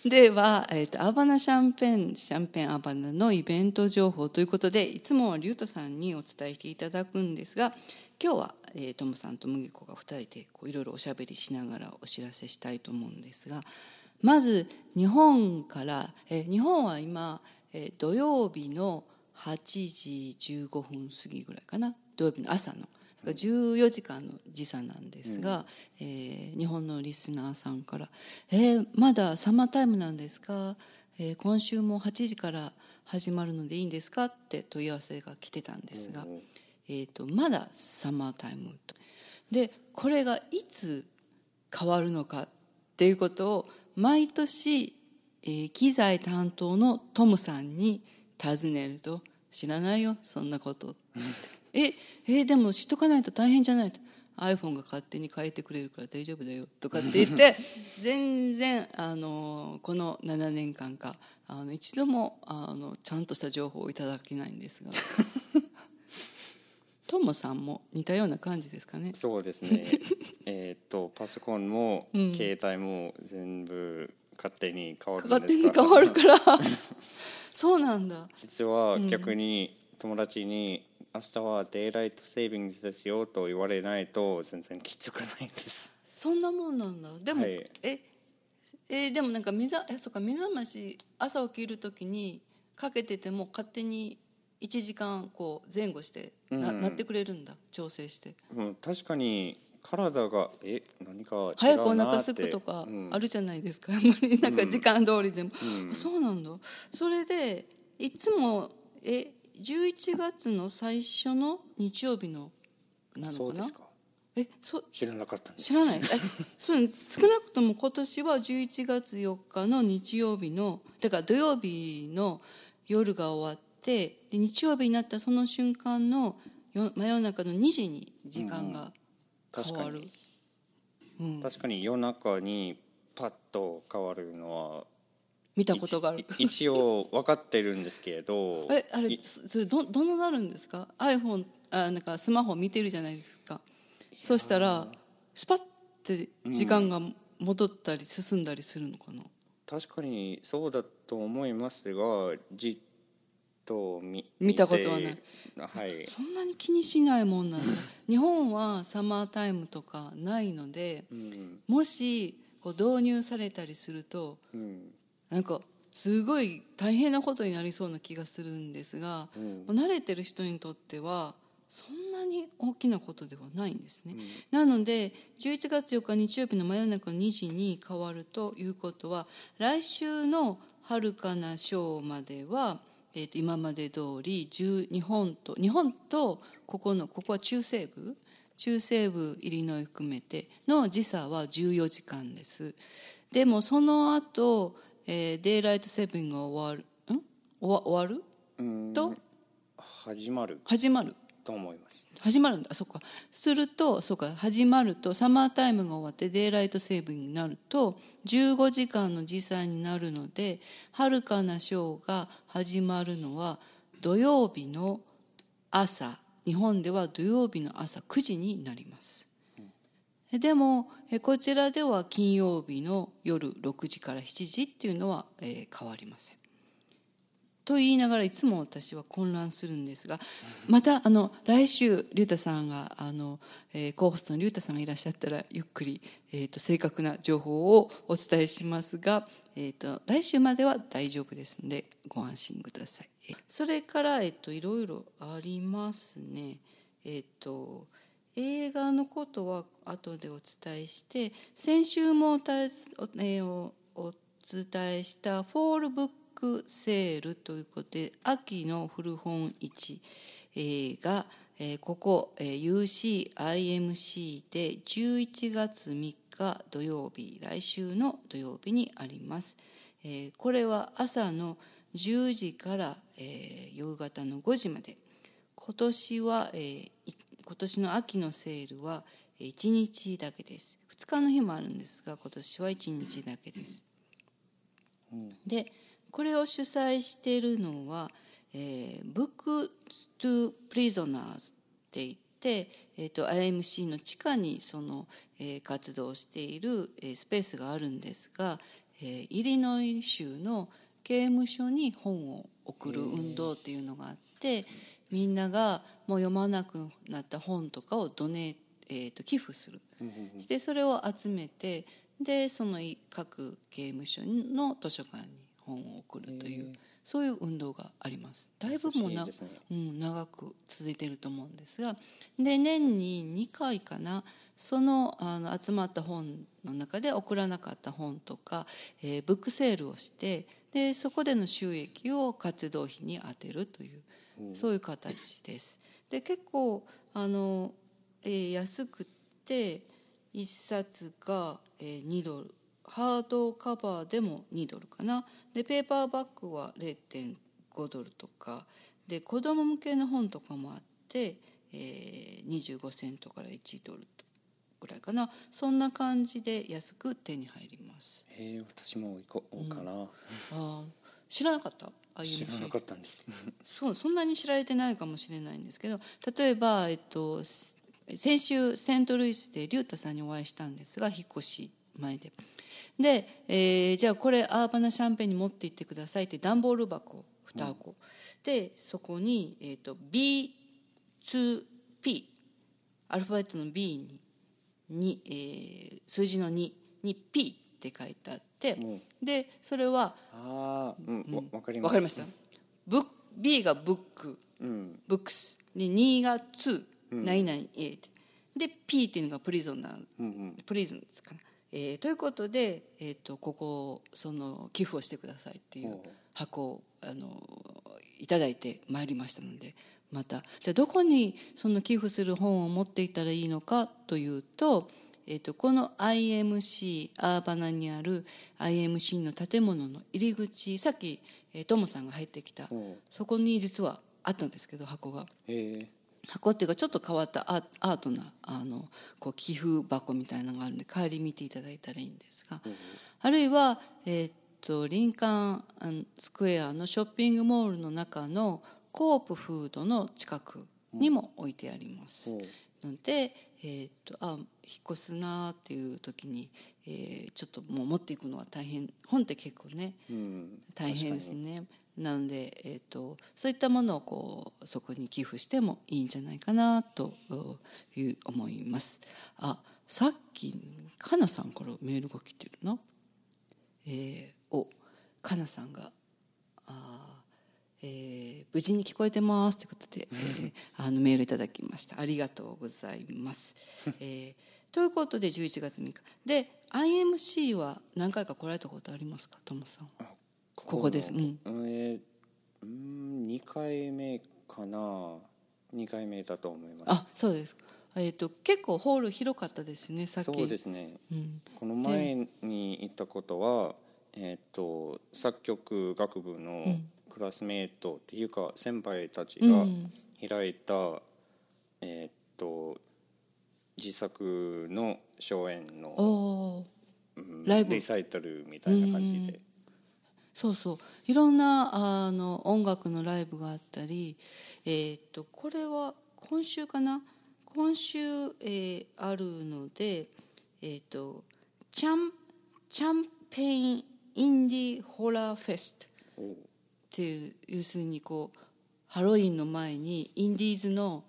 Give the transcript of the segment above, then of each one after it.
では、アバナシャンペンアバナのイベント情報ということで、いつもはリュウトさんにお伝えしていただくんですが、今日は、トモさんと麦子が2人でいろいろおしゃべりしながらお知らせしたいと思うんですが、まず日本から、日本は今、土曜日の8時15分過ぎぐらいかな、土曜日の朝の14時間の時差なんですが、日本のリスナーさんから「まだサマータイムなんですか？今週も8時から始まるのでいいんですか？」って問い合わせが来てたんですが、まだサマータイムと。でこれがいつ変わるのかっていうことを毎年、機材担当のトムさんに尋ねると「知らないよそんなこと」でも知っとかないと大変じゃないと、 iPhone が勝手に変えてくれるから大丈夫だよとかって言って全然この7年間か一度もちゃんとした情報をいただけないんですがトモさんも似たような感じですかね。 そうですねパソコンも携帯も全部勝手に変わるんですから、 勝手に変わるからそうなんだ。 実は逆に友達に明日はデイライトセービングですよと言われないと全然きつくないんです。 そんなもんなんだ。でも、 はい、 でもなんか目覚まし朝起きる時にかけてても勝手に1時間こう前後してなってくれるんだ、調整して。 確かに体が何か違うなって早くお腹すくとかあるじゃないですか、なんか時間通りでも、そうなんだ。それでいつも11月の最初の日曜日のなのかな。 そうですか。知らなかったんです。 知らないそう少なくとも今年は11月4日の日曜日のだから土曜日の夜が終わってで日曜日になったその瞬間の真夜中の2時に時間が変わる、 確かに夜中にパッと変わるのは見たことがある一応分かってるんですけれどあれそれどうなるんですか？ iPhone なんかスマホ見てるじゃないですか。そしたらスパッて時間が戻ったり進んだりするのかな。 確かにそうだと思いますがじっと見たことはない、 はい、 そんなに気にしないもんなんだ日本はサマータイムとかないので、もしこう導入されたりすると、なんかすごい大変なことになりそうな気がするんですが、慣れてる人にとってはそんなに大きなことではないんですね、なので11月4日日曜日の真夜中の2時に変わるということは来週の遥かなショーまでは、今まで通り日本とここは中西部イリノイ含めての時差は14時間です。でもその後、デイライトセービングが終わると始まると思います。 始まるんだ。そっか。すると始まるとサマータイムが終わってデイライトセービングになると15時間の時差になるので、遥かなショーが始まるのは土曜日の朝、日本では土曜日の朝9時になります。でもこちらでは金曜日の夜6時から7時っていうのは変わりません。と言いながらいつも私は混乱するんですが、また来週リュウタさんがコーホストのリュウタさんがいらっしゃったらゆっくり、正確な情報をお伝えしますが、来週までは大丈夫ですのでご安心ください。それから、いろいろありますね。映画のことは後でお伝えして、先週もお伝えしたフォールブックセールということで秋の古本市がここ UCIMC で11月3日土曜日、来週の土曜日にあります。これは朝の10時から夕方の5時まで。今年の秋のセールは1日だけです。2日の日もあるんですが今年は1日だけです。でこれを主催しているのは、Book to Prisoners って言って、IMC の地下にその、活動しているスペースがあるんですが、 イリノイ州の刑務所に本を送る運動っていうのがあって、みんながもう読まなくなった本とかを寄付する、してそれを集めて、でその各刑務所の図書館に本を送るという、そういう運動があります。だいぶもう長く続いていると思うんですが、で年に2回かな、その集まった本の中で送らなかった本とか、ブックセールをして、でそこでの収益を活動費に充てるという、そういう形です。で結構安くて1冊が2ドル、ハードカバーでも2ドルかな。でペーパーバッグは 0.5 ドルとかで、子供向けの本とかもあって、25セントから1ドルぐらいかな。そんな感じで安く手に入ります。 私も行こうかな。 知らなかった？ 知らなかったんですそんなに知られてないかもしれないんですけど、例えば、先週セントルイスでリュウタさんにお会いしたんですが、引っ越し前で、じゃあこれアーバナシャンペンに持って行ってくださいって段ボール箱2箱、でそこに、B2P アルファベットの B に、数字の2に P って書いてあって、でそれはわかりました。B がブック、ブックスで2が2、何々 A で P っていうのがプリズンですかね。ということで、ここその寄付をしてくださいっていう箱をいただいてまいりましたので、またじゃあどこにその寄付する本を持っていったらいいのかというと、この IMC アーバナにある IMC の建物の入り口、さっきトモさんが入ってきたそこに実はあったんですけど、箱が。箱っていうかちょっと変わったアートなこう寄付箱みたいなのがあるんで、帰り見ていただいたらいいんですが、あるいは、リンカーンスクエアのショッピングモールの中のコープフードの近くにも置いてあります、ので、引っ越すなっていう時に、ちょっともう持っていくのは大変、本って結構ね、大変ですね。なので、そういったものをこうそこに寄付してもいいんじゃないかなと思います。さっきかなさんからメールが来てるな。かなさんが無事に聞こえてますということで、メールいただきました。ありがとうございます。ということで11月3日で IMC は何回か来られたことありますか、トモさん？ここです。 2回目かな。2回目だと思います。 そうです。結構ホール広かったですね。さっきそうですね、この前に行ったことは、作曲学部のクラスメートっていうか先輩たちが開いた、自作の初演のライブリサイタルみたいな感じで、 そういろんな音楽のライブがあったり、これは今週かな、今週、あるので、チャンペインインディホラーフェストっていう、要するにこうハロウィンの前にインディーズの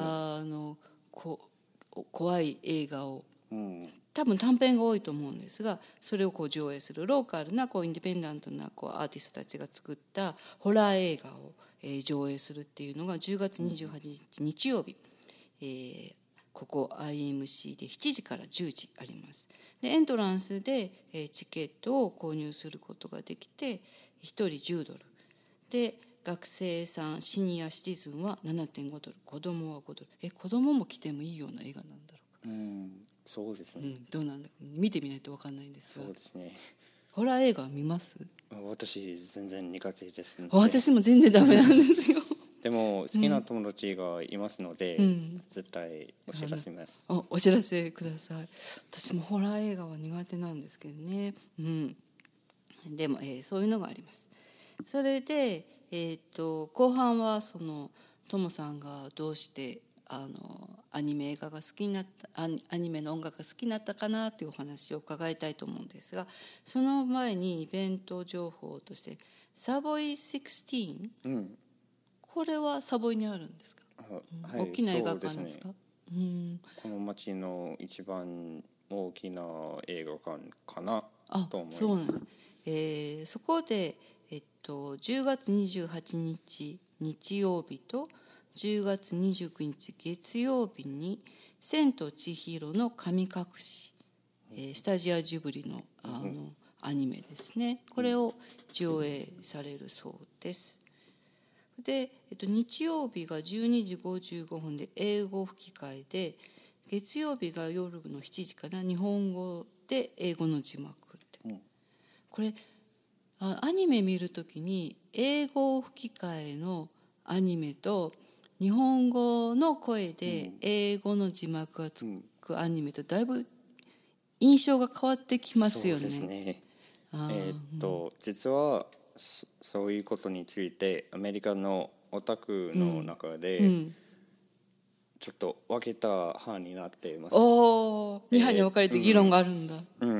怖い映画を、多分短編が多いと思うんですが、それをこう上映するローカルなこうインディペンダントなこうアーティストたちが作ったホラー映画を、上映するっていうのが10月28日日曜日、ここ IMC で7時から10時あります。でエントランスで、チケットを購入することができて、1人10ドルで、学生さんシニアシティズンは 7.5 ドル、子供は5ドル。子供も来てもいいような映画なんだろうか。 そうですね、 どうなんだ、見てみないと分かんないんですが。 そうですね。 ホラー映画見ます？ 私全然苦手ですね。 私も全然ダメなんですよでも好きな友達がいますので、絶対お知らせします。 お知らせください。私もホラー映画は苦手なんですけどね、でも、そういうのがあります。それで、後半はそのトモさんがどうしてアニメ映画が好きになったアニメの音楽が好きになったかなというお話を伺いたいと思うんですが、その前にイベント情報としてサボイ16、うん、これはサボイにあるんですか？はい、大きな映画館なんですか？ うん、この町の一番大きな映画館かなと思います。そうなんです。そこで、10月28日日曜日と10月29日月曜日に千と千尋の神隠し、スタジアジブリのアニメですね、これを上映されるそうです。で、日曜日が12時55分で英語吹き替えで、月曜日が夜の7時かな、日本語で英語の字幕って、これアニメ見るときに英語吹き替えのアニメと日本語の声で英語の字幕がつくアニメとだいぶ印象が変わってきますよね。 そうですね。実はそういうことについてアメリカのオタクの中でちょっと分けた派になっています。 2派に分かれて議論があるんだ。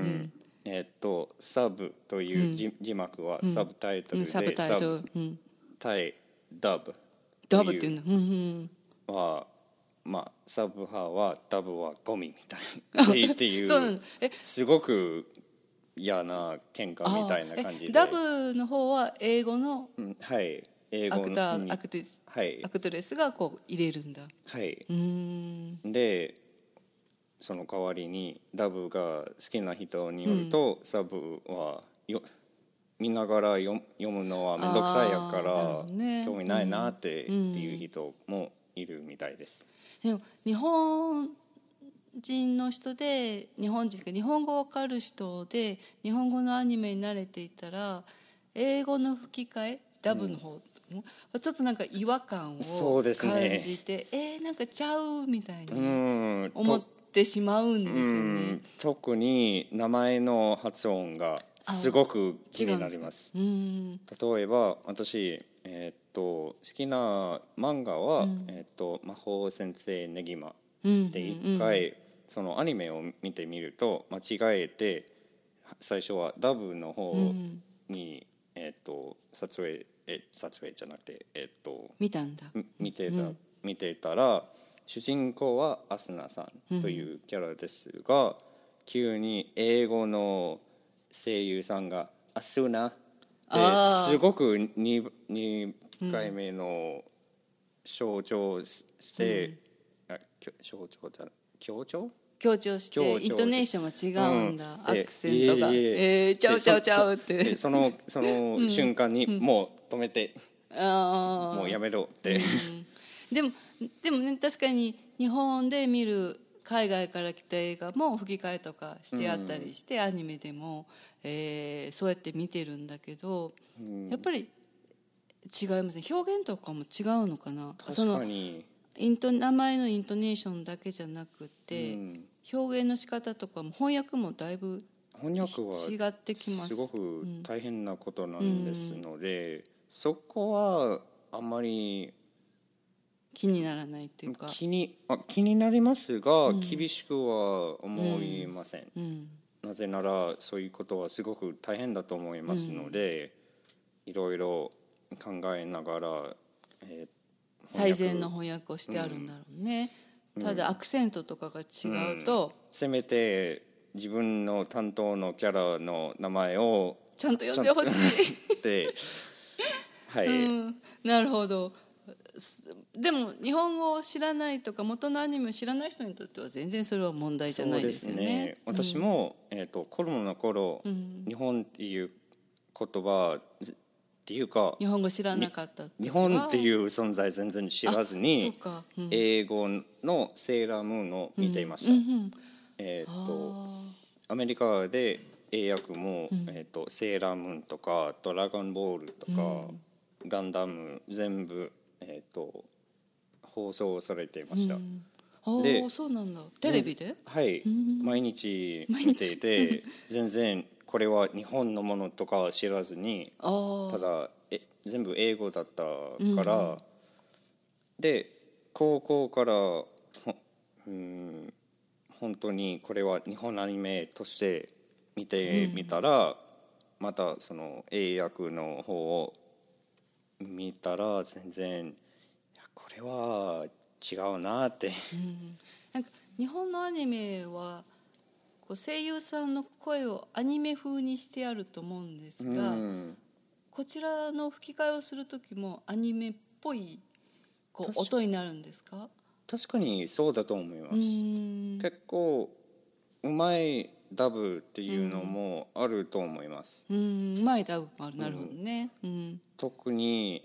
サブという字幕はサブタイトルで、対ダブっていうのは、 サブ派はダブはゴミみたいっていうすごく嫌な喧嘩みたいな感じで、 ダブの方は英語の英語のアクトレスがこう入れるんだ。 はい。でその代わりにダブが好きな人によると、サブは見ながら読むのは面倒くさいやから興味ないなっていう人もいるみたいです。 でも日本人の人で日本語わかる人で日本語のアニメに慣れていたら英語の吹き替えダブの方、ちょっとなんか違和感を感じて、なんかちゃうみたいに思ってしまうんですよね。 特に名前の発音がすごく気になります。例えば私、好きな漫画は、魔法先生ネギマで一回そのアニメを見てみると間違えて最初はダブの方に、撮影じゃなくて、 見たんだ。 見てたら主人公はアスナさんというキャラですが、急に英語の声優さんがアスナですごく 2回目の象徴して、強調してイントネーションは違うんだ、アクセントがちゃうってその瞬間にもう止めて、もうやめろって、 でもね、確かに日本で見る海外から来た映画も吹き替えとかしてあったりして、アニメでも、そうやって見てるんだけど、やっぱり違いますね。表現とかも違うのかな。 確かに名前のイントネーションだけじゃなくて、表現の仕方とかも翻訳もだいぶ違ってきます。 すごく大変なことなんですので、そこはあんまり気にならないっていうか、 気になりますが、厳しくは思いません。なぜならそういうことはすごく大変だと思いますので、いろいろ考えながら、 最善の翻訳をしてあるんだろうね。ただアクセントとかが違うと、 せめて自分の担当のキャラの名前をちゃんと呼んでほしいってはい、 なるほど。でも日本語を知らないとか元のアニメを知らない人にとっては全然それは問題じゃないですよね。そうですね。 私も、子供の頃、日本っていう言葉っていうか日本語知らなかった日本っていう存在全然知らずに、英語のセーラームーンを見ていました。アメリカで英訳も、セーラームーンとかドラゴンボールとか、ガンダム全部、放送されていました。 で、そうなんだ。テレビで？ はい、毎日見ていて全然これは日本のものとか知らずに、ただ全部英語だったから、で高校から本当にこれは日本アニメとして見てみたら、またその英訳の方を見たら全然これは違うなって、 なんか日本のアニメはこう声優さんの声をアニメ風にしてあると思うんですが、こちらの吹き替えをする時もアニメっぽいこう音になるんですか？ 確かにそうだと思います。結構うまいダブっていうのもあると思います。 うまいダブもある、なるほどね。 特に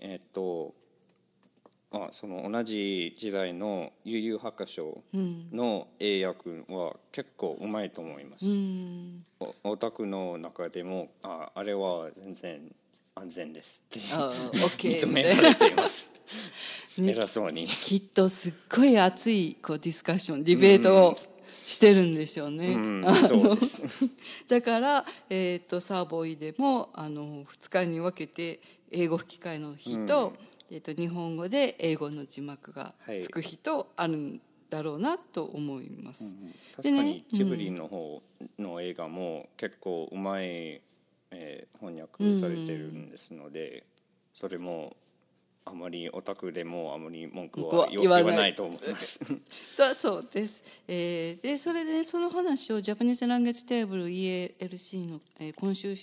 その同じ時代の悠々白書の英訳は結構うまいと思います。オタクの中でもあれは全然安全ですって認められています。偉そうにきっとすっごい熱いこうディスカッションディベートをしてるんでしょうね。 そうですだから、サーボイでも2日に分けて英語吹き替えの日と、日本語で英語の字幕がつく日とあるんだろうなと思います。 確かにジブリの方の映画も結構うまい、翻訳されてるんですので、それもあまりオタクでもあまり文句は言わないと思いますだそうです。でそれでその話をジャパニーズランゲージテーブル ELC の、今週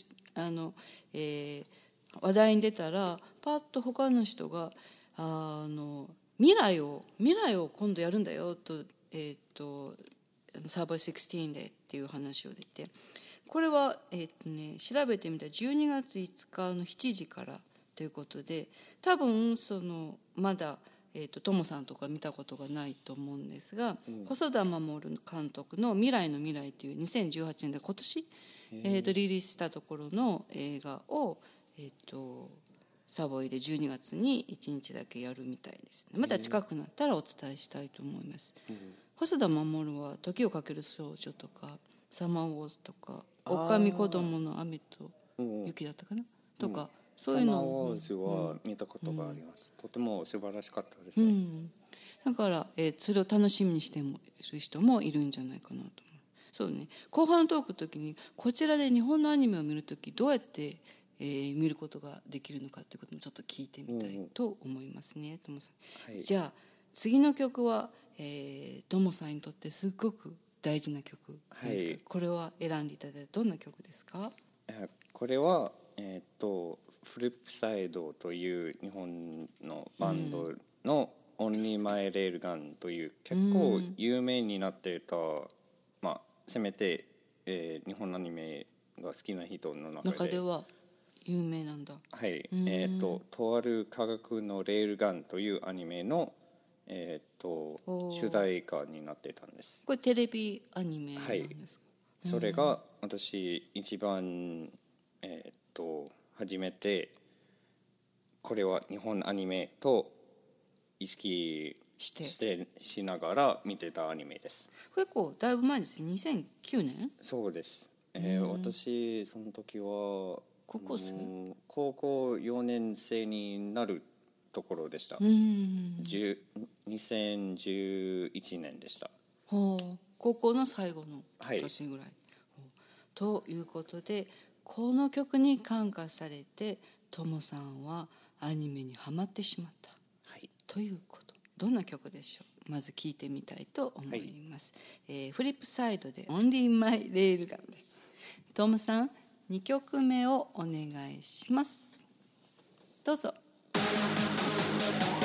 話題に出たらパッと他の人が未来を今度やるんだよと、サーバー16でっていう話を出て、これは、調べてみたら12月5日の7時からということで、多分まだ、トモさんとか見たことがないと思うんですが、細田守監督の未来の未来という2018年で今年、リリースしたところの映画を、サボイで12月に1日だけやるみたいですね。また近くなったらお伝えしたいと思います。細田守は時をかける少女とかサマーウォーズとか狼子供の雨と雪だったかな、とかそういうのサマーウォーズは見たことがあります。とても素晴らしかったですね。 だから、それを楽しみにしている人もいるんじゃないかなと思う。そうね、後半トークの時にこちらで日本のアニメを見るときどうやって、見ることができるのかということもちょっと聞いてみたいと思いますね、トモさん。じゃあ次の曲は、トモさんにとってすごく大事な曲ですけど、これは選んでいただいてどんな曲ですか？ これは、フリップサイドという日本のバンドのオンリーマイレールガンという結構有名になっていた、せめて、日本アニメが好きな人の中では有名なんだ。 はい、とある科学のレールガンというアニメの、主題歌になってたんです。 これテレビアニメなんですか？ それが私一番、初めてこれは日本アニメと意識しながら見てたアニメです。 結構だいぶ前ですね。2009年？ そうです。私その時は高校生？ 高校4年生になるところでした。2011年でした。 高校の最後の年ぐらい、ということで、この曲に感化されてトモさんはアニメにハマってしまった、ということ。どんな曲でしょう？まず聞いてみたいと思います。フリップサイドでオンリーマイレールガンです。トモさん2曲目をお願いします。どうぞ。